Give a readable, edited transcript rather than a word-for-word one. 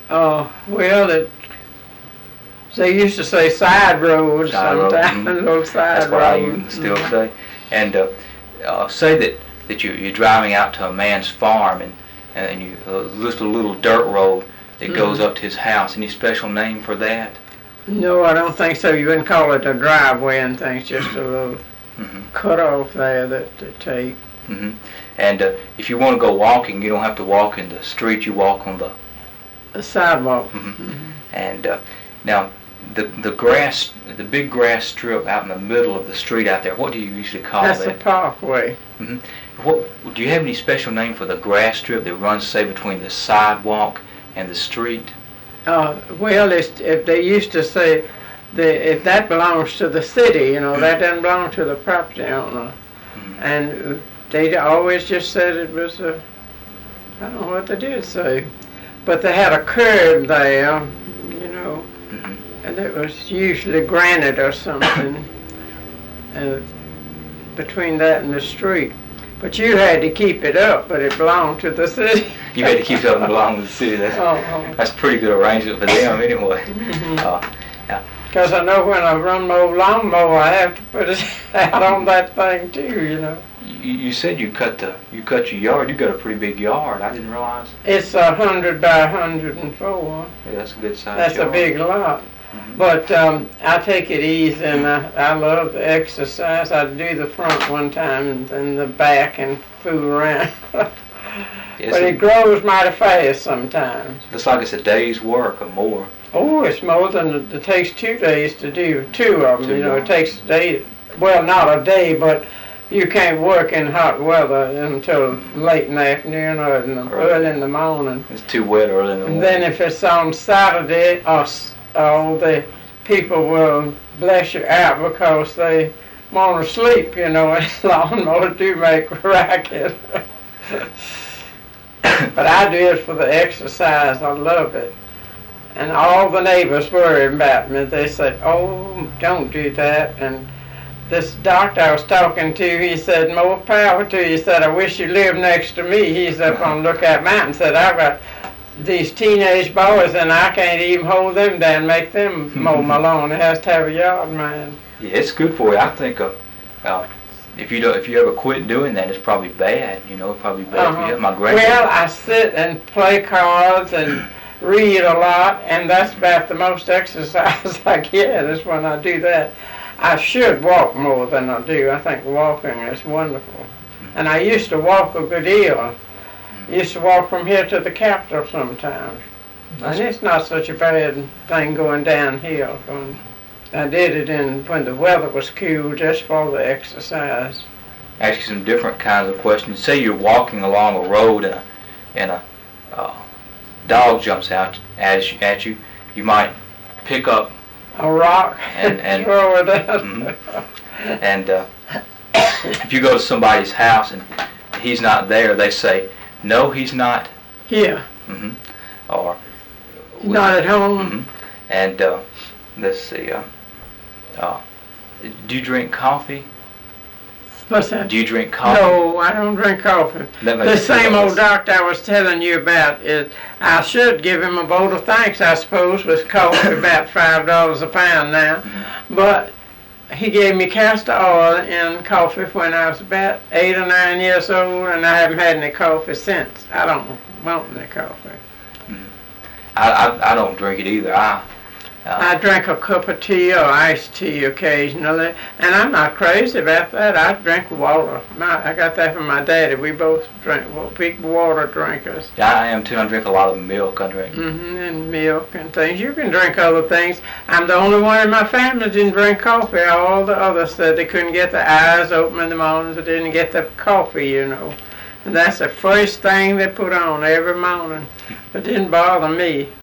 Well, they used to say side roads Side road, sometimes, little side That's what I roads. use still say. And say that you're driving out to a man's farm and you just a little dirt road that goes up to his house. Any special name for that? No, I don't think so. You wouldn't call it a driveway and things, just a little cut off there that they take. And if you want to go walking, you don't have to walk in the street. You walk on the sidewalk. And now the grass, the big grass strip out in the middle of the street out there, what do you usually call that? That's the parkway. What do you have any special name for the grass strip that runs, say, between the sidewalk and the street? Well, if they used to say if that belongs to the city, that doesn't belong to the property owner, and they always just said it was I don't know what they did say, but they had a curb there, and it was usually granite or something between that and the street. But you had to keep it up, but it belonged to the city. You had to keep it up and belong to the city. That's a pretty good arrangement for them anyway. Because I know when I run my old lawnmower, I have to put it out on that thing too, You said you cut your yard. You got a pretty big yard. I didn't realize. It's 100 by 104. Yeah, that's a good size. That's yard. A big lot. But I take it easy, and I love the exercise. I do the front one time and then the back and fool around. Yes, but it grows mighty fast sometimes. Looks like it's a day's work or more. Oh, it's more than it takes 2 days to do. 2 of them, It takes a day. Well, not a day, but you can't work in hot weather until late in the afternoon or early in the morning. It's too wet early in the morning. And then if it's on Saturday, all the people will bless you out because they want to sleep, and lawnmowers do make a racket. But I do it for the exercise. I love it. And all the neighbors worry about me. They said, "Oh, don't do that." And this doctor I was talking to, he said, "More power to you." He said, "I wish you lived next to me." He's up on Lookout Mountain. Said, "I've got these teenage boys and I can't even hold them down, make them mow my lawn. It has to have a yard man." Yeah, it's good for you. I think if you ever quit doing that, it's probably bad. Probably bad for you. My grandpa. Well, I sit and play cards and read a lot, and that's about the most exercise I get is when I do that. I should walk more than I do. I think walking is wonderful. And I used to walk a good deal. I used to walk from here to the Capitol sometimes. And it's not such a bad thing going downhill. I did it when the weather was cool, just for the exercise. Ask you some different kinds of questions. Say you're walking along a road and a dog jumps out at you. You might pick up a rock and throw it out. And if you go to somebody's house and he's not there, they say, "No, he's not here." Or not at home. And let's see. Do you drink coffee? What's that? Do you drink coffee? No, I don't drink coffee. The same old doctor I was telling you about, I should give him a vote of thanks, I suppose, with coffee about $5 a pound now. But he gave me castor oil in coffee when I was about 8 or 9 years old, and I haven't had any coffee since. I don't want any coffee. I don't drink it either. I drink a cup of tea or iced tea occasionally, and I'm not crazy about that. I drink water. I got that from my daddy. We both drink big water drinkers. I am too. I drink a lot of milk. I drink. And milk and things. You can drink other things. I'm the only one in my family that didn't drink coffee. All the others said they couldn't get their eyes open in the mornings. They didn't get the coffee, And that's the first thing they put on every morning. It didn't bother me.